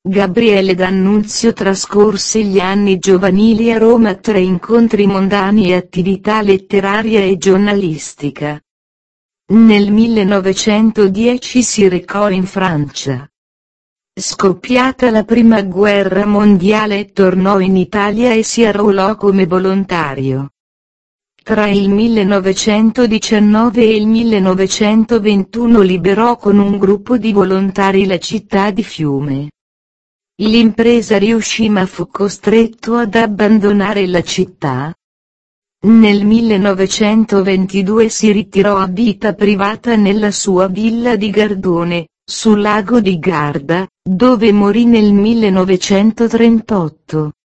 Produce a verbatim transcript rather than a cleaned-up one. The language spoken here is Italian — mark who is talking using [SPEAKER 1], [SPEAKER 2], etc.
[SPEAKER 1] Gabriele D'Annunzio trascorse gli anni giovanili a Roma tra incontri mondani e attività letteraria e giornalistica. Nel millenovecentodieci si recò in Francia. Scoppiata la prima guerra mondiale tornò in Italia e si arruolò come volontario. Tra il millenovecentodiciannove e il millenovecentoventuno liberò con un gruppo di volontari la città di Fiume. L'impresa riuscì ma fu costretto ad abbandonare la città. Nel millenovecentoventidue si ritirò a vita privata nella sua villa di Gardone, sul lago di Garda, dove morì nel millenovecentotrentotto.